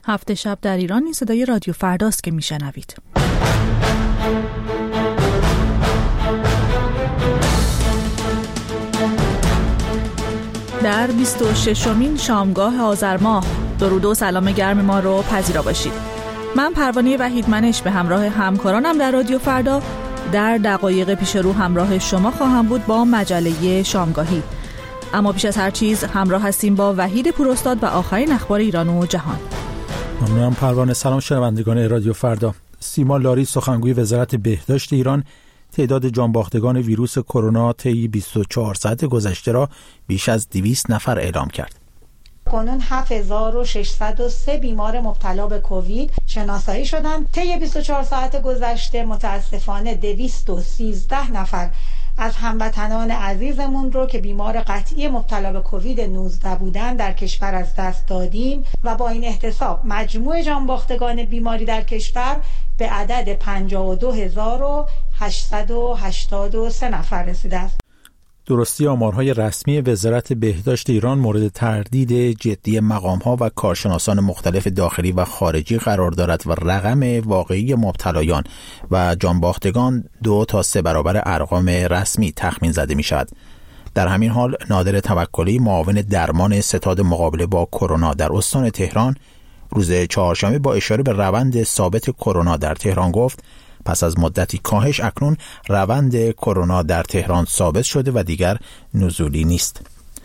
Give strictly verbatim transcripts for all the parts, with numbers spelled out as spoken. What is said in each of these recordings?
هفت شب در ایران این صدای رادیو فرداست که میشنوید. در بیست و ششمین شامگاه آذر ماه درود و سلام گرم ما رو پذیرا باشید. من پروانه وحیدمنش به همراه همکارانم در رادیو فردا در دقایق پیش رو همراه شما خواهم بود با مجله شامگاهی. اما پیش از هر چیز همراه هستیم با وحید پوراستاد و آخرین اخبار ایران و جهان. ممنونم پروانه. سلام شنوندگان رادیو فردا. سیما لاری سخنگوی وزارت بهداشت ایران تعداد جانباختگان ویروس کرونا طی بیست و چهار ساعت گذشته را بیش از دویست نفر اعلام کرد. کنون هفت هزار و ششصد و سه بیمار مبتلا به کووید شناسایی شدند. طی بیست و چهار ساعت گذشته متاسفانه دویست و سیزده نفر از هموطنان عزیزمون رو که بیمار قطعی مبتلا به کووید نوزده بودن در کشور از دست دادیم و با این احتساب مجموع جانباختگان بیماری در کشور به عدد پنجاه و دو هزار و هشتصد و هشتاد و سه نفر رسیده است. درستی آمارهای رسمی وزارت بهداشت ایران مورد تردید جدی مقام‌ها و کارشناسان مختلف داخلی و خارجی قرار دارد و رقم واقعی مبتلایان و جانباختگان دو تا سه برابر ارقام رسمی تخمین زده می‌شود. در همین حال نادر توکلی معاون درمان ستاد مقابله با کرونا در استان تهران روز چهارشنبه با اشاره به روند ثابت کرونا در تهران گفت پس از مدتی کاهش اکنون روند کرونا در تهران ثابت شده و دیگر نزولی نیست.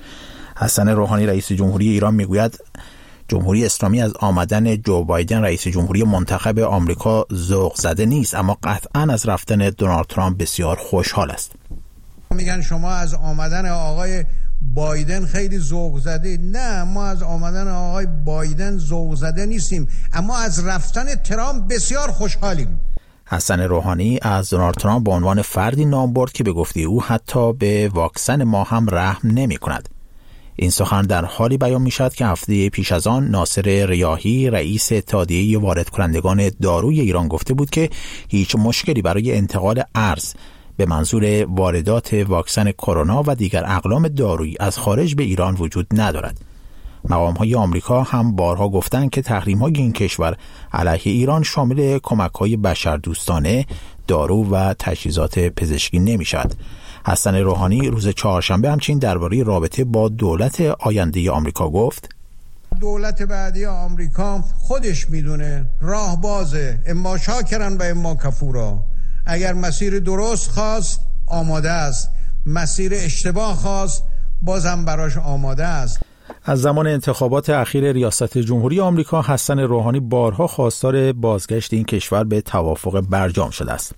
حسن روحانی رئیس جمهوری ایران میگوید جمهوری اسلامی از آمدن جو بایدن رئیس جمهوری منتخب آمریکا ذوق زده نیست، اما قطعاً از رفتن دونالد ترامپ بسیار خوشحال است. میگن شما از آمدن آقای بایدن خیلی ذوق زده. نه، ما از آمدن آقای بایدن ذوق زده نیستیم، اما از رفتن ترامپ بسیار خوشحالیم. حسن روحانی از دونالد ترامپ به عنوان فردی نام برد که به گفته او حتی به واکسن ما هم رحم نمی کند. این سخن در حالی بیان می شود که هفته پیش از آن ناصر ریاحی رئیس اتحادیه وارد کنندگان داروی ایران گفته بود که هیچ مشکلی برای انتقال ارز به منظور واردات واکسن کرونا و دیگر اقلام دارویی از خارج به ایران وجود ندارد. مقام‌های آمریکا هم بارها گفتند که تحریم‌های این کشور علیه ایران شامل کمک‌های بشردوستانه، دارو و تجهیزات پزشکی نمی‌شود. حسن روحانی روز چهارشنبه همچنین درباره رابطه با دولت آینده آمریکا گفت دولت بعدی آمریکا خودش میدونه، راه بازه، اما شاکرن و اما کفورا. اگر مسیر درست خواست آماده است، مسیر اشتباه خواست بازم براش آماده است. از زمان انتخابات اخیر ریاست جمهوری آمریکا حسن روحانی بارها خواستار بازگشت این کشور به توافق برجام شده است.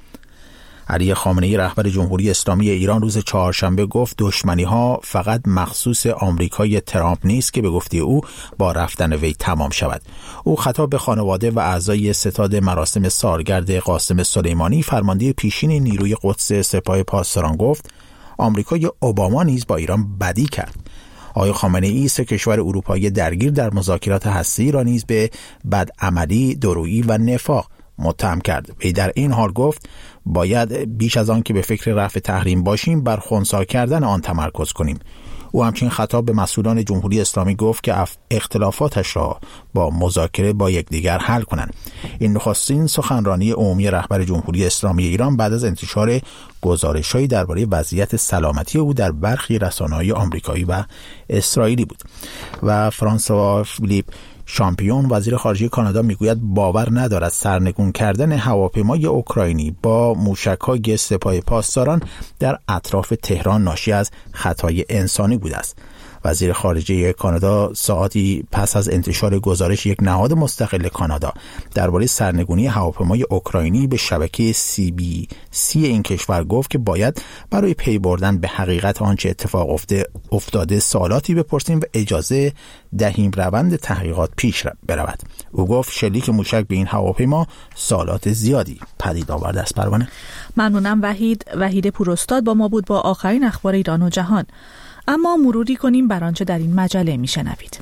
علی خامنه‌ای رهبر جمهوری اسلامی ایران روز چهارشنبه گفت دشمنی‌ها فقط مخصوص آمریکای ترامپ نیست که به گفته او با رفتن وی تمام شود. او خطاب به خانواده و اعضای ستاد مراسم سالگرد قاسم سلیمانی فرمانده پیشین نیروی قدس سپاه پاسداران گفت آمریکای اوباما نیز با ایران بدی کرد. آقای خامنه‌ای سه کشور اروپایی درگیر در مذاکرات هسته‌ای را نیز به بدعملی، دورویی و نفاق متهم کرد. وی در این حال گفت باید بیش از آن که به فکر رفع تحریم باشیم بر خنثی کردن آن تمرکز کنیم. او همچنین خطاب به مسئولان جمهوری اسلامی گفت که اختلافاتش را با مذاکره با یکدیگر حل کنند. این نخستین سخنرانی عمومی رهبر جمهوری اسلامی ایران بعد از انتشار گزارش‌هایی درباره وضعیت سلامتی او در برخی رسانه‌های آمریکایی و اسرائیلی بود. و فرانسوا فیلیپ شامپیون وزیر خارجه کانادا میگوید باور ندارد سرنگون کردن هواپیمای اوکراینی با موشک‌های سپاه پاسداران در اطراف تهران ناشی از خطای انسانی بوده است. وزیر خارجه کانادا ساعتی پس از انتشار گزارش یک نهاد مستقل کانادا درباره سرنگونی هواپیمای اوکراینی به شبکه سی بی سی این کشور گفت که باید برای پی بردن به حقیقت آنچه اتفاق افتاده سوالاتی بپرسیم و اجازه دهیم روند تحقیقات پیش برود. او گفت شلیک موشک به این هواپیما سوالات زیادی پدید آورده است. پروانه. ممنونم وحید. وحید پوراستاد با ما بود با آخرین اخبار ایران و جهان. اما مروری کنیم بر آنچه در این مجله میشنوید.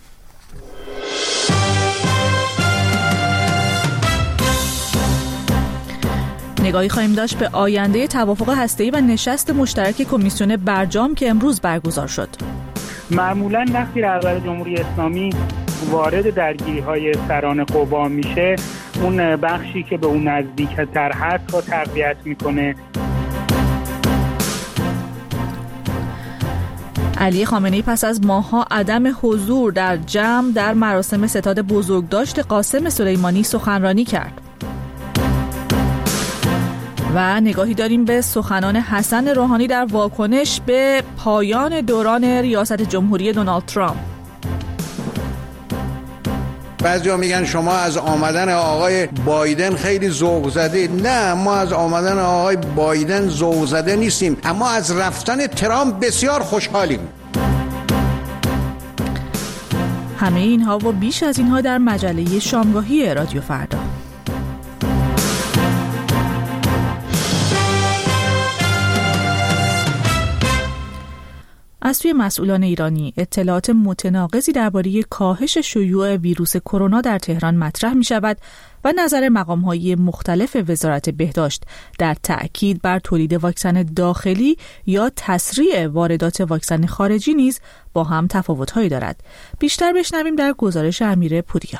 نگاهی خواهیم داشت به آینده توافق هسته‌ای و نشست مشترک کمیسیون برجام که امروز برگزار شد. معمولاً وقتی رهبر جمهوری اسلامی وارد درگیری‌های سران قوا میشه، اون بخشی که به اون نزدیک‌تر هست رو تقویت میکنه. علی خامنه‌ای پس از ماه‌ها عدم حضور در جمع در مراسم ستاد بزرگداشت قاسم سلیمانی سخنرانی کرد. و نگاهی داریم به سخنان حسن روحانی در واکنش به پایان دوران ریاست جمهوری دونالد ترامپ. بعضیا میگن شما از آمدن آقای بایدن خیلی ذوق زده. نه، ما از آمدن آقای بایدن ذوق زده نیستیم، اما از رفتن ترامپ بسیار خوشحالیم. همه اینها و بیش از اینها در مجله شامگاهی رادیو فردا. از سوی مسئولان ایرانی اطلاعات متناقضی درباره کاهش شیوع ویروس کرونا در تهران مطرح می شود و نظر مقام‌های مختلف وزارت بهداشت در تأکید بر تولید واکسن داخلی یا تسریع واردات واکسن خارجی نیز با هم تفاوت‌هایی دارد. بیشتر بشنویم در گزارش امیر پوریا.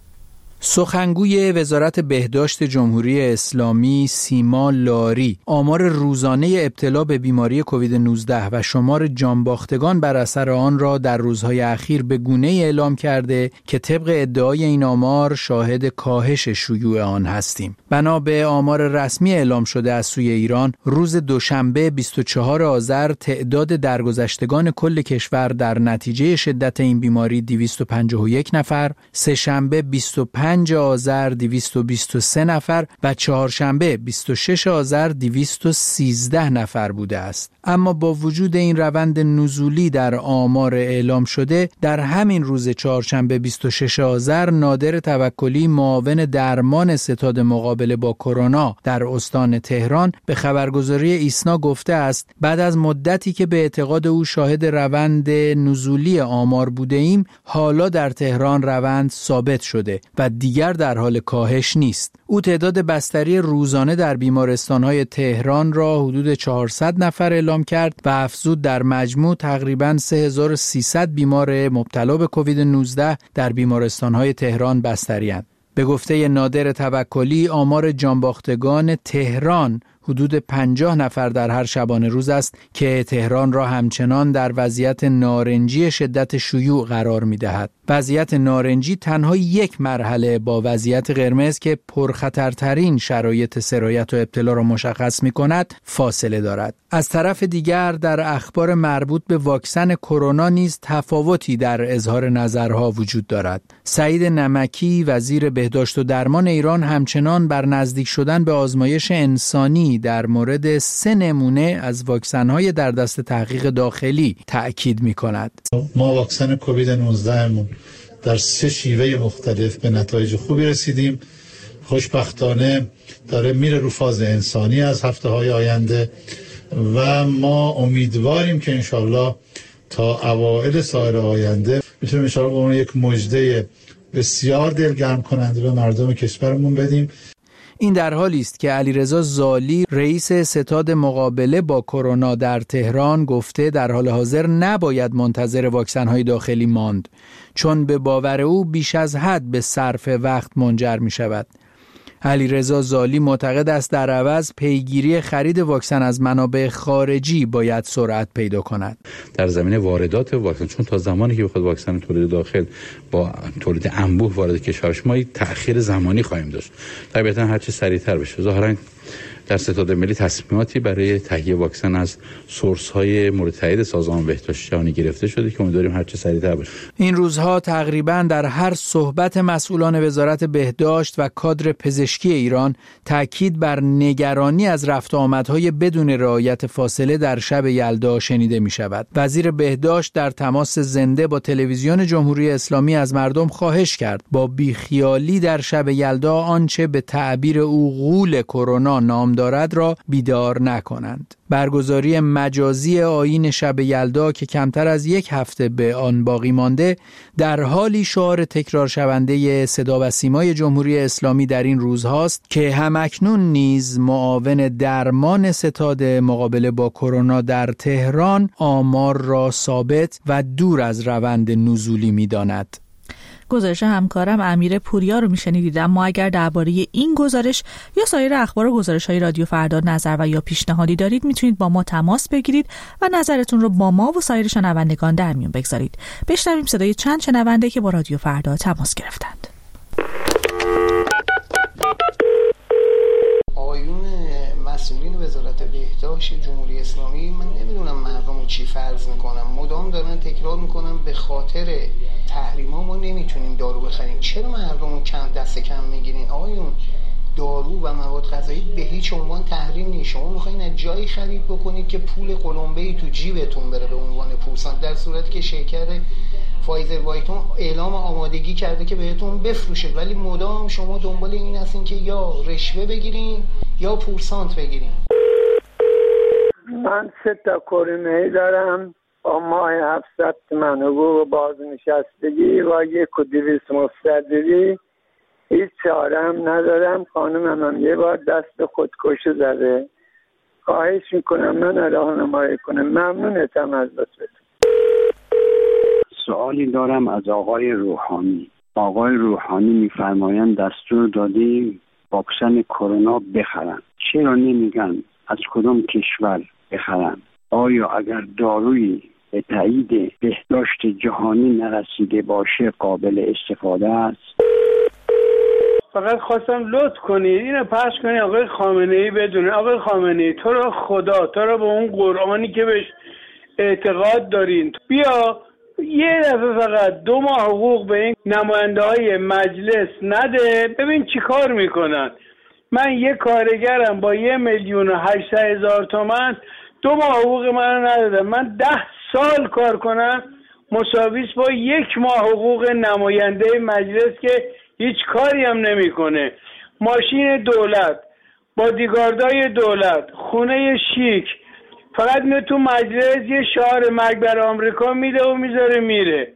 سخنگوی وزارت بهداشت جمهوری اسلامی سیما لاری آمار روزانه ابتلا به بیماری کووید نوزده و شمار جانباختگان بر اثر آن را در روزهای اخیر به گونه‌ای اعلام کرده که طبق ادعای این آمار شاهد کاهش شیوع آن هستیم. بنا به آمار رسمی اعلام شده از سوی ایران، روز دوشنبه بیست و چهارم آذر تعداد درگذشتگان کل کشور در نتیجه شدت این بیماری دویست و پنجاه و یک نفر، سه شنبه بیست و پنج آذر دویست و بیست و سه نفر و چهارشنبه بیست و شش آذر دویست و سیزده نفر بوده است. اما با وجود این روند نزولی در آمار اعلام شده، در همین روز چهارشنبه بیست و شش آذر نادر توکلی معاون درمان ستاد مقابله با کرونا در استان تهران به خبرگزاری ایسنا گفته است بعد از مدتی که به اعتقاد او شاهد روند نزولی آمار بوده ایم، حالا در تهران روند ثابت شده و دیگر در حال کاهش نیست. او تعداد بستری روزانه در بیمارستان‌های تهران را حدود چهارصد نفر اعلام کرد و افزود در مجموع تقریباً سه هزار و سیصد بیمار مبتلا به کووید نوزده در بیمارستان‌های تهران بستری‌اند. به گفته نادر توکلی آمار جانباختگان تهران حدود پنجاه نفر در هر شبانه روز است که تهران را همچنان در وضعیت نارنجی شدت شیوع قرار می‌دهد. وضعیت نارنجی تنها یک مرحله با وضعیت قرمز که پرخطرترین شرایط سرایت و ابتلا را مشخص می‌کند فاصله دارد. از طرف دیگر در اخبار مربوط به واکسن کرونا نیز تفاوتی در اظهار نظرها وجود دارد. سعید نمکی وزیر بهداشت و درمان ایران همچنان بر نزدیک شدن به آزمایش انسانی در مورد سه نمونه از واکسن‌های در دست تحقیق داخلی تأکید می‌کند. ما واکسن کووید نوزده مون در سه شیوه مختلف به نتایج خوبی رسیدیم. خوشبختانه داره میره رو فاز انسانی از هفته‌های آینده و ما امیدواریم که انشالله تا اوایل سال آینده میتونیم انشالله به اون یک مژده بسیار دلگرم کننده به مردم کشورمون بدیم. این در حالی است که علیرضا زالی رئیس ستاد مقابله با کرونا در تهران گفته در حال حاضر نباید منتظر واکسن‌های داخلی ماند، چون به باور او بیش از حد به صرف وقت منجر می شود. علیرضا زالی معتقد است در عوض پیگیری خرید واکسن از منابع خارجی باید سرعت پیدا کند. در زمینه واردات واکسن، چون تا زمانی که بخواد واکسن تولید داخل با تولید انبوه وارد کشور بشه ما یک تأخیر زمانی خواهیم داشت. طبیعتا هر چه سریعتر بشه. ظاهرا در ستاد ملی تصمیماتی برای تهیه واکسن از سورس‌های مورد تایید سازمان بهداشت جهانی گرفته شده که امیدواریم هر چه سریعتر بشه. این روزها تقریباً در هر صحبت مسئولان وزارت بهداشت و کادر پزشکی ایران تاکید بر نگرانی از رفت و آمدهای بدون رعایت فاصله در شب یلدا شنیده می شود. وزیر بهداشت در تماس زنده با تلویزیون جمهوری اسلامی از مردم خواهش کرد با بیخیالی در شب یلدا آنچه به تعبیر او غول کرونا نام دارد را بیدار نکنند. برگزاری مجازی آیین شب یلدا که کمتر از یک هفته به آن باقی مانده در حالی شعار تکرار شونده صدا و سیمای جمهوری اسلامی در این روزهاست که همکنون نیز معاون درمان ستاد مقابله با کرونا در تهران آمار را ثابت و دور از روند نزولی می‌داند. گزارش همکارم امیر پوریا رو میشنیدید. اما اگر درباره این گزارش یا سایر اخبار و گزارش‌های رادیو فردا نظر و یا پیشنهادی دارید میتونید با ما تماس بگیرید و نظرتون رو با ما و سایر شنوندگان در میون بگذارید. بشنویم صدای چند شنونده که با رادیو فردا تماس گرفتند. آقایون مسئولین وزارت بهداشت جمهوری اسلامی، من نمیدونم مردم رو چی فرض میکنم، مدام دارن تکرار میکنن به خاطر تحریما ما نمیتونیم دارو بخریم. چرا مردم رو کم دست کم میگیرین؟ آقایون دارو و مواد غذایی به هیچ عنوان تحریم نیست. شما میخواین از جایی خرید بکنید که پول قلمبه‌ای تو جیبتون بره به عنوان پورسانت، در صورتی که شرکت فایزر وایتون اعلام آمادگی کرده که بهتون بفروشه، ولی مدام شما دنبال این هستین که یا رشوه بگیرین یا پورسانت بگیرین. من سه تا کورونایی دارم با ماه هفتصد تومن حقوق بازنشستگی و یک و دویست مستدری. هیچ چاره هم ندارم. خانمم هم یه بار دست خودکشی زده. خواهش میکنم من راهنمایی کنم. ممنونتم از لطفتون. سوالی دارم از آقای روحانی. آقای روحانی میفرمایند دستور دادیم واکسن کرونا بخرن. چرا نمیگن از کدام کشور بخرن؟ آیا اگر دارویی به تایید بهداشت جهانی نرسیده باشه قابل استفاده است؟ فقط خواستم لطف کنید اینو پخش کنید آقای خامنه‌ای بدونه. آقای خامنه‌ای تو رو خدا، تو رو به اون قرآنی که بهش اعتقاد دارین، بیا یه دفعه فقط دو ماه حقوق به این نماینده های مجلس نده، ببین چی کار میکنن. من یه کارگرم با یه میلیون و هشتصد هزار تومن دو ماه حقوق منو ندادم. من ده سال کار کنم مساویس با یک ماه حقوق نماینده مجلس که هیچ کاری هم نمیکنه. ماشین دولت، بادیگاردای دولت، خونه شیک، فقط میره تو مجلس یه شعار مرگ بر آمریکا میده و میذاره میره.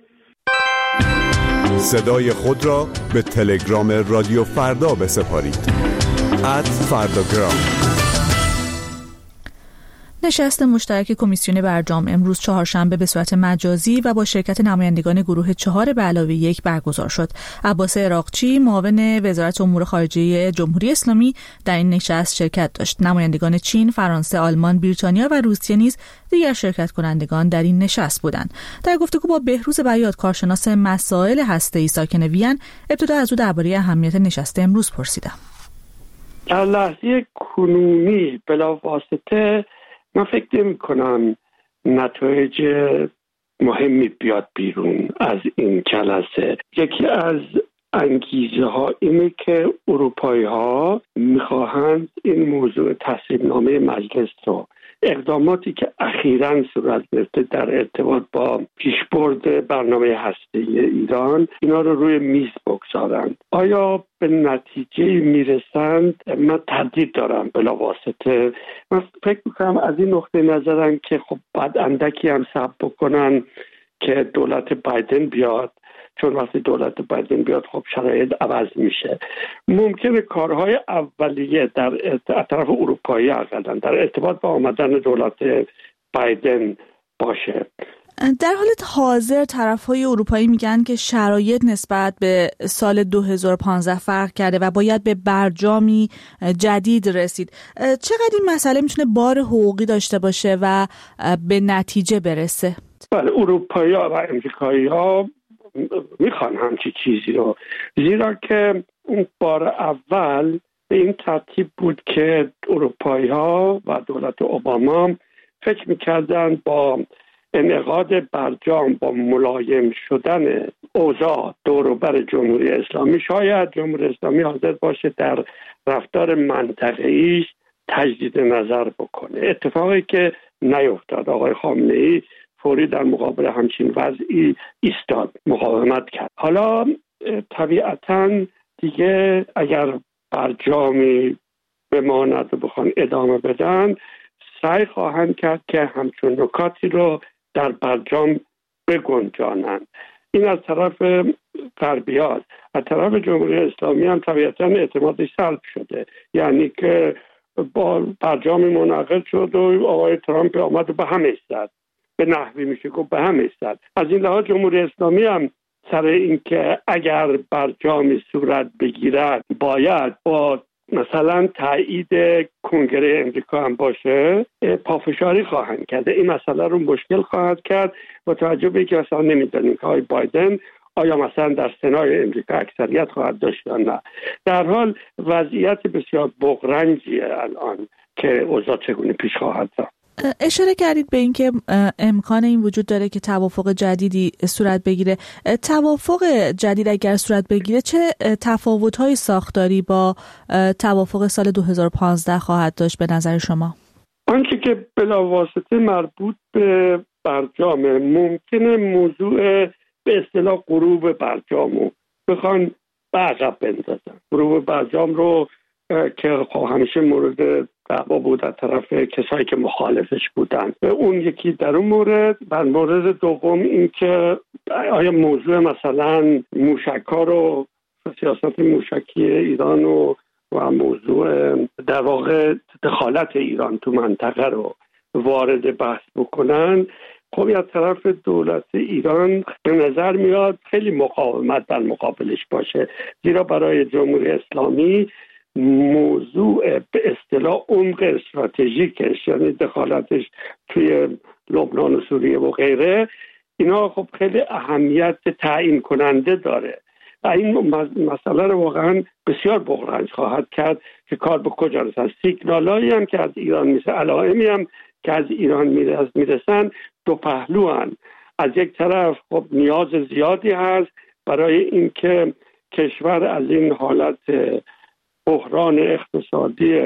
صدای خود را به تلگرام رادیو فردا بسپارید. ات فرداگرام. نشست مشترک کمیسیون برجام امروز چهارشنبه به صورت مجازی و با شرکت نمایندگان گروه چهار به علاوه یک برگزار شد. عباس عراقچی معاون وزارت امور خارجه جمهوری اسلامی در این نشست شرکت داشت. نمایندگان چین، فرانسه، آلمان، بریتانیا و روسیه نیز دیگر شرکت کنندگان در این نشست بودند. در گفتگو با بهروز بیات، کارشناس مسائل هسته‌ای ساکن وین، ابتدا از او درباره اهمیت نشست امروز پرسیدم. در لحظه کنونی بلافاصله من فکر نمی کنم نتایج مهمی بیاد بیرون از این جلسه. یکی از انگیزه ها اینه که اروپایی ها میخواهند این موضوع تصویب نامه مجلس رو، اقداماتی که اخیراً صورت گرفته در ارتباط با پیشبرد برنامه هسته‌ای ایران، اینا رو روی میز بگذارند. آیا به نتیجه میرسند؟ من تردید دارم بلاواسطه. من فکر میکنم از این نقطه نظرم که خب بعد اندکی هم صبر بکنن که دولت بایدن بیاد، چون وقتی دولت بایدن بیاد خب شرایط عوض میشه. ممکنه کارهای اولیه در طرف اروپایی اقلا در ارتباط با آمدن دولت بایدن باشه. در حالت حاضر طرفهای اروپایی میگن که شرایط نسبت به سال دو هزار و پانزده فرق کرده و باید به برجامی جدید رسید. چقدر این مسئله میتونه بار حقوقی داشته باشه و به نتیجه برسه؟ بله، اروپایی ها و امریکایی ها میخوان همچی چیزی رو، زیرا که اون بار اول به این ترتیب بود که اروپایی ها و دولت اوباما فکر میکردن با انعقاد برجام، با ملایم شدن اوضاع دور و بر جمهوری اسلامی، شاید جمهوری اسلامی حاضر باشه در رفتار منطقه‌ایش تجدید نظر بکنه. اتفاقی که نیفتاد. آقای خامنه‌ای فوری در مقابل همچین وضعی ایستاد، مقاومت کرد. حالا طبیعتاً دیگه اگر برجامی بماند و بخوان ادامه بدن، سعی خواهند کرد که همچون نکاتی رو در برجام بگنجانند. این از طرف غربی‌ها. از طرف جمهوری اسلامی هم طبیعتاً اعتمادش سلب شده، یعنی که با برجامی منعقد شد و آقای ترامپ آمد و به هم زد، به نحوی میشه که به هم زد. از این لحاظ جمهوری اسلامی هم سر اینکه اگر برجامی صورت بگیرد باید با مثلا تایید کنگره امریکا هم باشه پافشاری خواهند کرد. این مسئله رو مشکل خواهد کرد با توجه به اینکه مثلا نمیدونیم که آقای بایدن آیا مثلا در سنای امریکا اکثریت خواهد داشت یا نه. در حال وضعیت بسیار بغرنجیه الان که اوضاع چگونه پیش خواهد رفت. اشاره کردید به اینکه امکان این وجود داره که توافق جدیدی صورت بگیره. توافق جدید اگر صورت بگیره چه تفاوت‌های ساختاری با توافق سال دو هزار و پانزده خواهد داشت به نظر شما؟ آنچه که بلاواسطه مربوط به برجام، ممکنه موضوع به اصطلاح غروب برجامو بخوان به عقب بندازن. غروب برجام رو که همیشه مورد دعوا بود از طرف کسایی که مخالفش بودن. اون یکی در اون مورد. بر مورد دوم این که آیا موضوع مثلا موشک‌ها رو، سیاست موشکی ایران و و موضوع در واقع دخالت ایران تو منطقه رو وارد بحث بکنن، خب از طرف دولت ایران به نظر میاد خیلی مقاومت در مقابلش باشه، زیرا برای جمهوری اسلامی موضوع به اصطلاح عمق استراتژیکش، یعنی دخالتش توی لبنان و سوریه و غیره، اینا خب خیلی اهمیت تعیین کننده داره. این مسئله رو واقعا بسیار بغرنج خواهد کرد که کار به کجا رسد. سیگنالایی هم که از ایران میرسه، علائمی هم که از ایران میرسن دو پهلو هن. از یک طرف خب نیاز زیادی هست برای اینکه کشور از این حالت بحران اقتصادی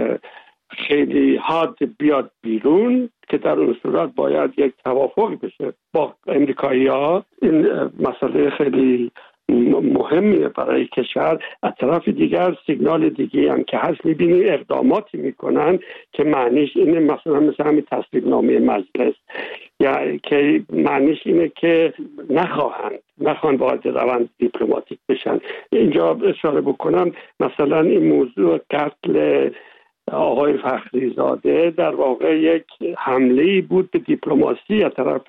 خیلی حاد بیاد بیرون، که در اون صورت باید یک توافق بشه با امریکایی‌ها. این مسئله خیلی مهمیه برای کشور. از طرف دیگر سیگنال دیگه هم که هست، میبینی اقداماتی میکنن که معنیش اینه، مثلا مثل همین تصویبنامه مجلس، یا که معنیش اینه که نخواهند نخواهند وارد روند دیپلماتیک بشن. اینجا اشاره بکنم مثلا این موضوع قتل آقای فخری زاده در واقع یک حمله‌ای بود به دیپلماسی از طرف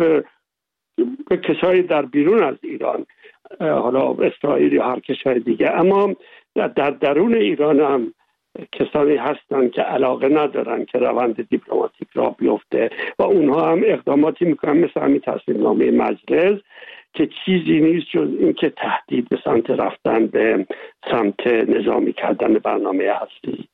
به کسایی در بیرون از ایران، حالا اسرائیل یا هر کشور دیگه، اما در درون ایران هم کسانی هستند که علاقه ندارن که روند دیپلماتیک را بیفته و اونها هم اقداماتی میکنن مثل همین تصویبنامه مجلس که چیزی نیست جز این که تهدید به سمت رفتن به سمت نظامی کردن برنامه هستی.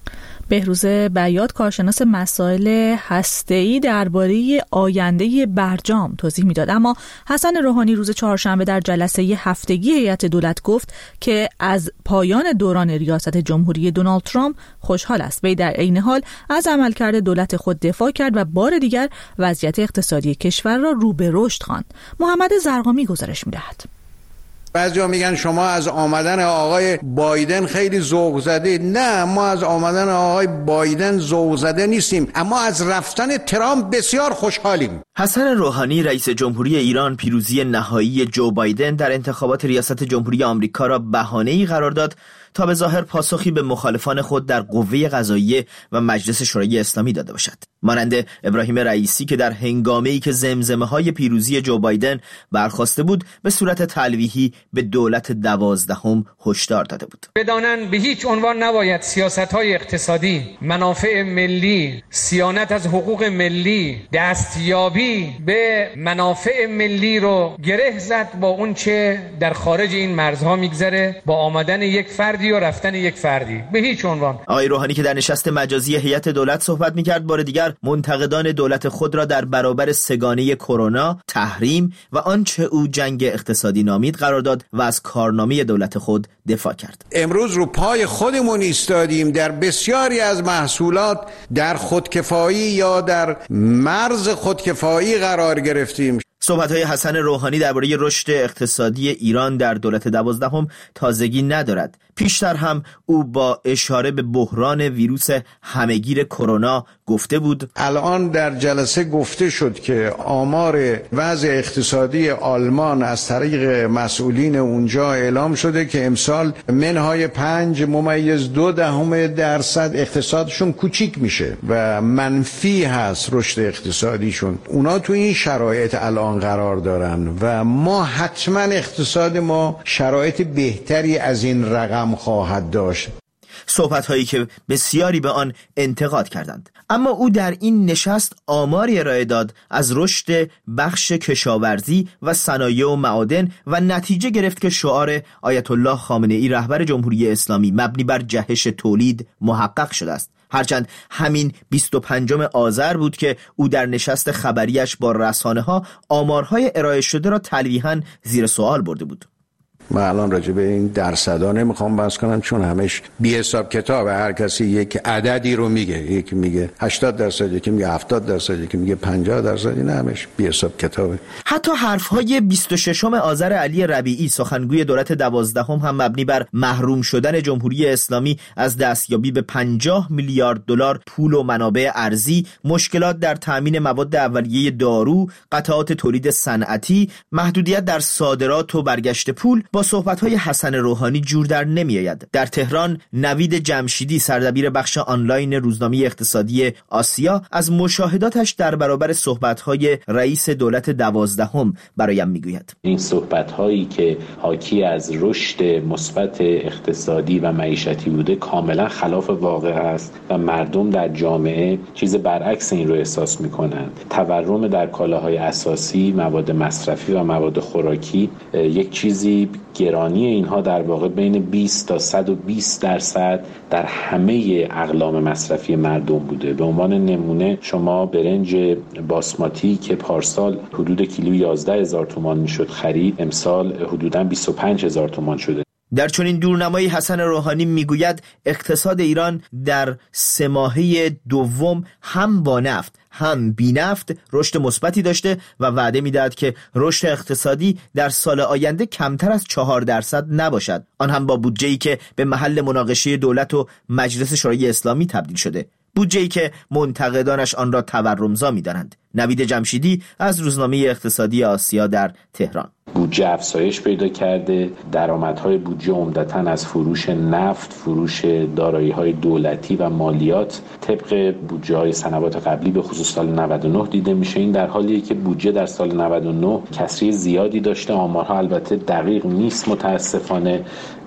بهروز بیات، کارشناس مسائل هسته‌ای، درباره آینده برجام توضیح میداد. اما حسن روحانی روز چهارشنبه در جلسه هفتگی هیئت دولت گفت که از پایان دوران ریاست جمهوری دونالد ترامپ خوشحال است. وی در عین حال از عملکرد دولت خود دفاع کرد و بار دیگر وضعیت اقتصادی کشور را رو به رشد خواند. محمد زرقامی گزارش می‌دهد. بعضیا میگن شما از آمدن آقای بایدن خیلی ذوق زده. نه، ما از آمدن آقای بایدن ذوق زده نیستیم، اما از رفتن ترامپ بسیار خوشحالیم. حسن روحانی رئیس جمهوری ایران پیروزی نهایی جو بایدن در انتخابات ریاست جمهوری آمریکا را بهانه‌ای قرار داد تا به ظاهر پاسخی به مخالفان خود در قوه قضاییه و مجلس شورای اسلامی داده باشد. مانند ابراهیم رئیسی که در هنگامه‌ای که زمزمه‌های پیروزی جو بایدن برخاسته بود به صورت تلویحی به دولت دوازدهم هشدار داده بود. بدانند به هیچ عنوان نباید سیاست‌های اقتصادی، منافع ملی، صیانت از حقوق ملی، دستیابی به منافع ملی رو گره زد با اون چه در خارج این مرزها میگذره، با آمدن یک فردی و رفتن یک فردی. به هیچ عنوان. آقای روحانی که در نشست مجازی هیئت دولت صحبت می‌کرد بار دیگر منتقدان دولت خود را در برابر سگانه کرونا، تحریم و آنچه او جنگ اقتصادی نامید قرار داد و از کارنامه دولت خود دفاع کرد. امروز رو پای خودمون ایستادیم، در بسیاری از محصولات در خودکفایی یا در مرز خودکفایی قرار گرفتیم. صحبت‌های حسن روحانی درباره رشد اقتصادی ایران در دولت دوازدهم تازگی ندارد. پیشتر هم او با اشاره به بحران ویروس همهگیر کرونا گفته بود الان در جلسه گفته شد که آمار وضع اقتصادی آلمان از طریق مسئولین اونجا اعلام شده که امسال منهای پنج ممیز دو دهم درصد اقتصادشون کوچیک میشه و منفی هست رشد اقتصادیشون. اونا تو این شرایط الان قرار دارن و ما حتما اقتصاد ما شرایط بهتری از این رقم خواهد داشت. صحبت هایی که بسیاری به آن انتقاد کردند. اما او در این نشست آماری ارائه داد از رشد بخش کشاورزی و صنایع و معادن و نتیجه گرفت که شعار آیت الله خامنه ای رهبر جمهوری اسلامی مبنی بر جهش تولید محقق شده است. هرچند همین بیست و پنجم آذر بود که او در نشست خبریش با رسانه ها آمارهای ارائه شده را تلویحاً زیر سوال برده بود. من الان راجع به این درصدا نمیخوام بحث کنم چون همش بی حساب کتابه. هر کسی یک عددی رو میگه، یکی میگه هشتاد درصد، یکی میگه هفتاد درصد، یکی میگه پنجاه درصد. این همش بی حساب کتابه. حتی حرفهای بیست و ششم آذر علی ربیعی سخنگوی دولت دوازدهم هم مبنی بر محروم شدن جمهوری اسلامی از دستیابی به پنجاه میلیارد دلار پول و منابع ارزی، مشکلات در تامین مواد اولیه دارو، قطعات تولید صنعتی، محدودیت در صادرات و برگشت پول با صحبت‌های حسن روحانی جور در نمی‌آید. در تهران نوید جمشیدی سردبیر بخش آنلاین روزنامه اقتصادی آسیا از مشاهداتش در برابر صحبت‌های رئیس دولت دوازدهم برایم می‌گوید. این صحبت‌هایی که حاکی از رشد مثبت اقتصادی و معیشتی بوده کاملا خلاف واقع است و مردم در جامعه چیز برعکس این رو احساس می‌کنند. تورم در کالاهای اساسی، مواد مصرفی و مواد خوراکی یک چیزی گرانی اینها در واقع بین بیست تا صد و بیست درصد در همه اقلام مصرفی مردم بوده. به عنوان نمونه شما برنج باسماتی که پارسال حدود کیلو یازده هزار تومان میشد خرید، امسال حدوداً بیست و پنج هزار تومان شده. در چنین دورنمایی حسن روحانی میگوید اقتصاد ایران در سه ماهه دوم هم با نفت هم بی نفت رشد مثبتی داشته و وعده میدهد که رشد اقتصادی در سال آینده کمتر از چهار درصد نباشد، آن هم با بودجه‌ای که به محل مناقشه دولت و مجلس شورای اسلامی تبدیل شده، بودجه‌ای که منتقدانش آن را تورمزا می‌دانند. نوید جمشیدی از روزنامه اقتصادی آسیا در تهران. بودجه افزایش پیدا کرده، درآمدهای بودجه عمدتاً از فروش نفت، فروش دارایی‌های دولتی و مالیات طبق بودجه‌های سنوات قبلی به خصوص سال نود و نه دیده میشه. این در حالیه که بودجه در سال نود و نه کسری زیادی داشته. آمارها البته دقیق نیست متاسفانه.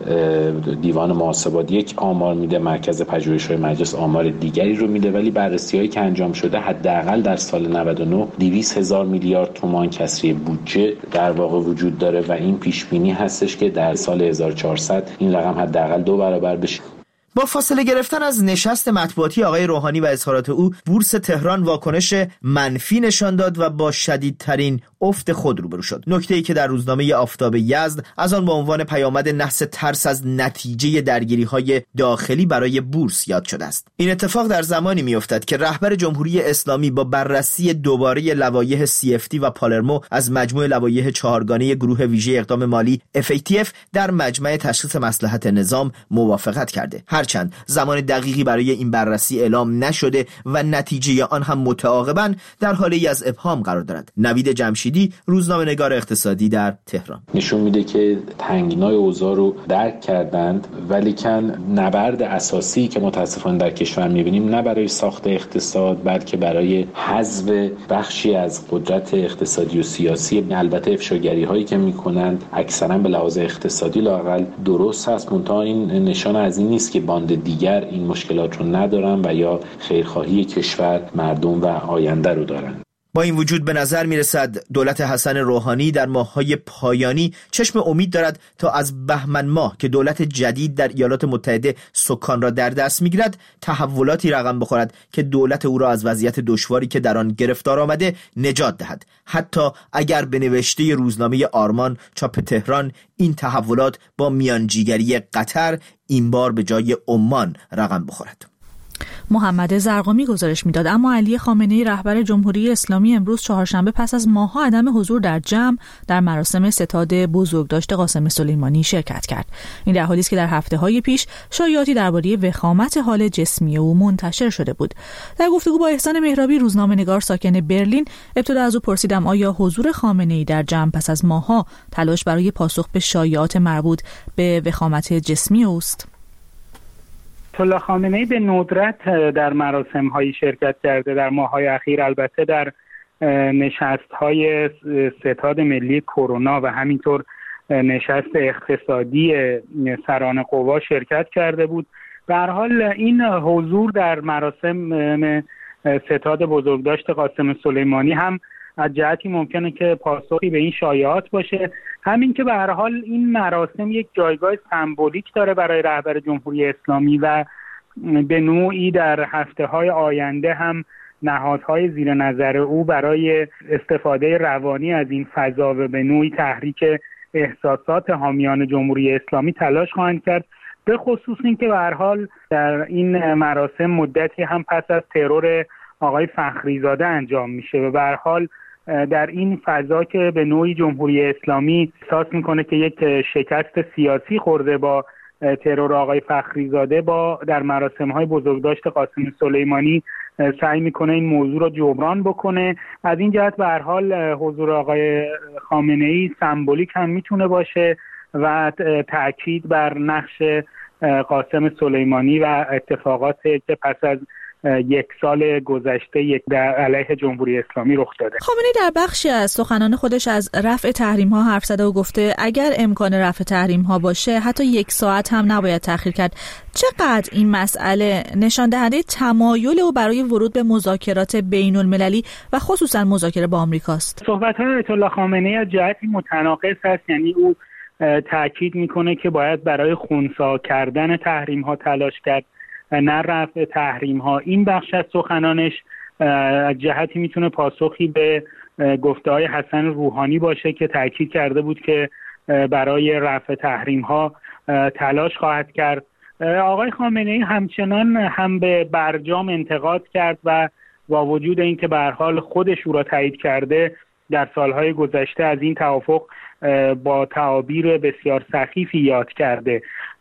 دیوان محاسبات یک آمار میده، مرکز پژوهش‌های مجلس آمار دیگری رو میده، ولی بررسی‌هایی که انجام شده حداقل در سال نود و نه دویست هزار میلیارد تومان کسری بودجه در واقع وجود داره و این پیش بینی هستش که در سال هزار و چهارصد این رقم حداقل دو برابر بشه. با فاصله گرفتن از نشست مطبوعاتی آقای روحانی و اظهارات او، بورس تهران واکنش منفی نشان داد و با شدیدترین افت خود روبرو شد. نکته‌ای که در روزنامه آفتاب یزد از آن با عنوان پیامد نحس ترس از نتیجه درگیری‌های داخلی برای بورس یاد شده است. این اتفاق در زمانی می‌افتد که رهبر جمهوری اسلامی با بررسی دوباره لوایح سی اف تی و پالرمو از مجموع لوایح چهارگانه گروه ویژه اقدام مالی اف ای تی اف در مجمع تشخیص مصلحت نظام موافقت کرده. هرچند زمان دقیقی برای این بررسی اعلام نشده و نتیجه آن هم متعاقباً در حالی از ابهام قرار دارد. نوید جمشیدی، روزنامه‌نگار اقتصادی در تهران، نشون میده که تنگنای اوضاع رو درک کردند، ولیکن نبرد اساسی که متاسفانه در کشور میبینیم نه برای ساخت اقتصاد بلکه برای حذف بخشی از قدرت اقتصادی و سیاسی. البته افشاگری هایی که میکنند اکثرا به لحاظ اقتصادی لااقل درست هست، منتها این نشان از این نیست که باند دیگر این مشکلات رو ندارن و یا خیرخواهی کشور، مردم و آینده رو دارن. با این وجود به نظر می رسد دولت حسن روحانی در ماه‌های پایانی چشم امید دارد تا از بهمن ماه که دولت جدید در ایالات متحده سکان را در دست می گیرد تحولاتی رقم بخورد که دولت او را از وضعیت دشواری که در آن گرفتار آمده نجات دهد، حتی اگر به نوشته روزنامه آرمان چاپ تهران این تحولات با میانجیگری قطر این بار به جای عمان رقم بخورد. محمد زرقامی گزارش میداد. اما علی خامنه‌ای رهبر جمهوری اسلامی امروز چهارشنبه پس از ماه‌ها عدم حضور در جمع در مراسم ستاد بزرگداشت قاسم سلیمانی شرکت کرد. این در حالی است که در هفته‌های پیش شایعاتی درباره وخامت حال جسمی او منتشر شده بود. در گفتگو با احسان مهرابی روزنامه‌نگار ساکن برلین ابتدا از او پرسیدم آیا حضور خامنه‌ای در جمع پس از ماه‌ها تلاش برای پاسخ به شایعات مربوط به وخامت جسمی اوست؟ آیت الله خامنه‌ای به ندرت در مراسم‌های شرکت کرده در ماه‌های اخیر. البته در نشست‌های ستاد ملی کرونا و همینطور نشست اقتصادی سران قوا شرکت کرده بود. به هر حال این حضور در مراسم ستاد بزرگداشت قاسم سلیمانی هم از جهتی ممکنه که پاسخی به این شایعات باشه، همین که به هر حال این مراسم یک جایگاه سمبولیک داره برای رهبر جمهوری اسلامی و به نوعی در هفته‌های آینده هم نهادهای زیر نظر او برای استفاده روانی از این فضا و به نوعی تحریک احساسات حامیان جمهوری اسلامی تلاش خواهند کرد، به خصوص این که به هر حال در این مراسم مدتی هم پس از ترور آقای فخریزاده انجام میشه و به هر حال در این فضا که به نوعی جمهوری اسلامی احساس میکنه که یک شکست سیاسی خورده با ترور آقای فخریزاده، با در مراسم‌های بزرگداشت قاسم سلیمانی سعی میکنه این موضوع رو جبران بکنه. از این جهت به هر حال حضور آقای خامنه‌ای سمبولیک هم میتونه باشه و تأکید بر نقش قاسم سلیمانی و اتفاقاتی که پس از یک سال گذشته یک در علیه جمهوری اسلامی رخ داده. خامنه‌ای در بخشی از سخنان خودش از رفع تحریم‌ها حرف زده و گفته اگر امکان رفع تحریم‌ها باشه حتی یک ساعت هم نباید تأخیر کرد. چقدر این مسئله نشان دهنده تمایل او برای ورود به مذاکرات بین‌المللی و خصوصا مذاکره با آمریکاست؟ صحبت‌های آیت الله خامنه‌ای از جهتی متناقض است. یعنی او تأکید میکنه که باید برای خنثی کردن تحریم‌ها تلاش کرد، نه رفع تحریم ها. این بخش از سخنانش از جهتی میتونه پاسخی به گفته های حسن روحانی باشه که تاکید کرده بود که برای رفع تحریم ها تلاش خواهد کرد. آقای خامنه‌ای همچنان هم به برجام انتقاد کرد و با وجود اینکه به هر حال خودش او را تایید کرده در سالهای گذشته از این توافق با تعابیر بسیار سخیفی یاد کرده.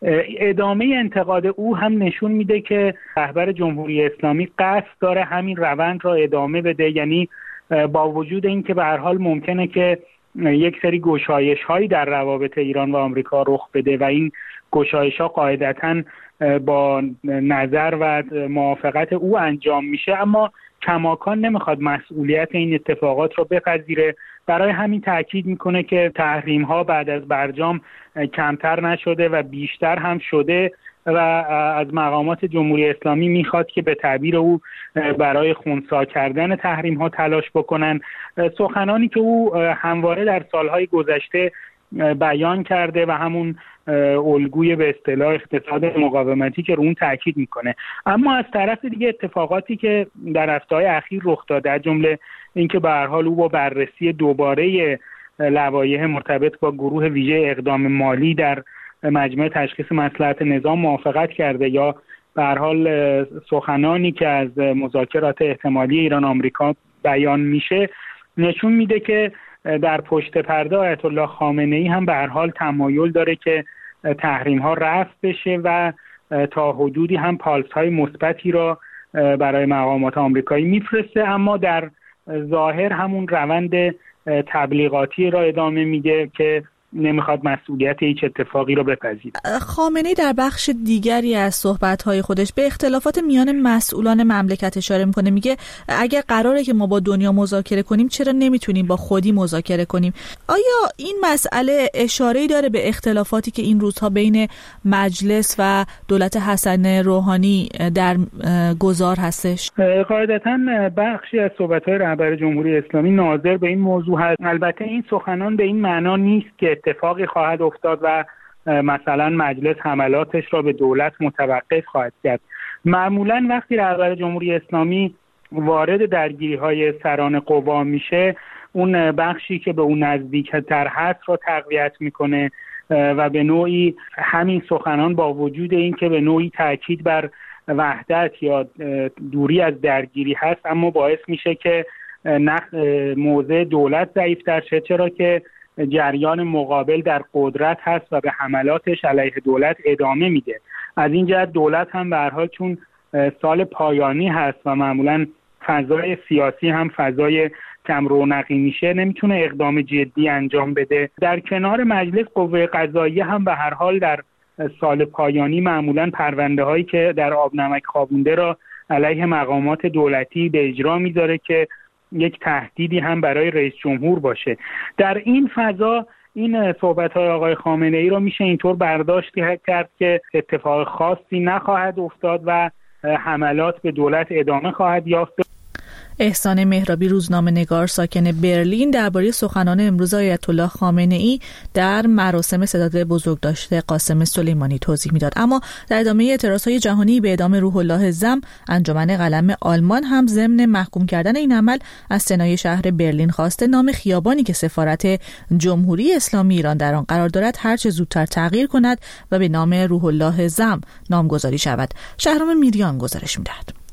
ادامه انتقاد او هم نشون میده که رهبر جمهوری اسلامی قصد داره همین روند را ادامه بده. یعنی با وجود اینکه به هر حال ممکنه که یک سری گشایش هایی در روابط ایران و آمریکا رخ بده و این گشایش ها قاعدتاً با نظر و موافقت او انجام میشه، اما کماکان نمیخواد مسئولیت این اتفاقات رو بپذیره. برای همین تاکید میکنه که تحریم ها بعد از برجام کمتر نشده و بیشتر هم شده و از مقامات جمهوری اسلامی میخواد که به تعبیر او برای خنثی کردن تحریم ها تلاش بکنن. سخنانی که او همواره در سالهای گذشته بیان کرده و همون الگوی به اصطلاح اقتصاد مقاومتی که رو اون تاکید میکنه. اما از طرف دیگه اتفاقاتی که در هفته‌های اخیر رخ داده، از جمله اینکه به هر حال او با بررسی دوباره لوایح مرتبط با گروه ویژه اقدام مالی در مجمع تشخیص مصلحت نظام موافقت کرده، یا به هر حال سخنانی که از مذاکرات احتمالی ایران آمریکا بیان میشه، نشون میده که در پشت پرده آیت الله خامنه‌ای هم به هر حال تمایل داره که تحریم ها رفع بشه و تا حدودی هم پالس های مثبتی را برای مقامات آمریکایی میفرسته، اما در ظاهر همون روند تبلیغاتی را ادامه میده که نمیخواد مسئولیت هیچ اتفاقی رو بپذیره. خامنه‌ای در بخش دیگری از صحبت‌های خودش به اختلافات میان مسئولان مملکت اشاره میکنه. میگه اگر قراره که ما با دنیا مذاکره کنیم چرا نمیتونیم با خودی مذاکره کنیم؟ آیا این مسئله اشاره‌ای داره به اختلافاتی که این روزها بین مجلس و دولت حسن روحانی در گذار هستش؟ قاعدتاً بخشی از صحبت‌های رهبر جمهوری اسلامی ناظر به این موضوع هست. البته این سخنان به این معنا نیست که اتفاقی خواهد افتاد و مثلا مجلس حملاتش را به دولت متوقف خواهد کرد. معمولا وقتی رهبر جمهوری اسلامی وارد درگیری‌های سران قوا میشه، اون بخشی که به اون نزدیکتر هست را تقویت میکنه و به نوعی همین سخنان با وجود این که به نوعی تاکید بر وحدت یا دوری از درگیری هست، اما باعث میشه که نخ موضع دولت ضعیف‌تر شه، چرا که جریان مقابل در قدرت هست و به حملاتش علیه دولت ادامه میده. از این جهت دولت هم به هر حال چون سال پایانی هست و معمولاً فضای سیاسی هم فضای کم رونقی میشه، نمیتونه اقدام جدی انجام بده. در کنار مجلس، قوه قضاییه هم به هر حال در سال پایانی معمولاً پرونده هایی که در آب نمک خوابونده را علیه مقامات دولتی به اجرا میذاره که یک تهدیدی هم برای رئیس جمهور باشه. در این فضا این صحبت‌های آقای خامنه‌ای رو میشه اینطور برداشت کرد که اتفاق خاصی نخواهد افتاد و حملات به دولت ادامه خواهد یافت. احسان مهرابی، روزنامه‌نگار ساکن برلین، درباره سخنان امروز آیت الله خامنه‌ای در مراسم سداد بزرگداشت قاسم سلیمانی توضیح میداد. اما در ادامه اعتراضهای جهانی به اعدام روح الله زم، انجمن قلم آلمان هم ضمن محکوم کردن این عمل از سنای شهر برلین خواسته نام خیابانی که سفارت جمهوری اسلامی ایران در آن قرار دارد هر چه زودتر تغییر کند و به نام روح الله زم نامگذاری شود. شهرام میریان گزارش می‌دهد.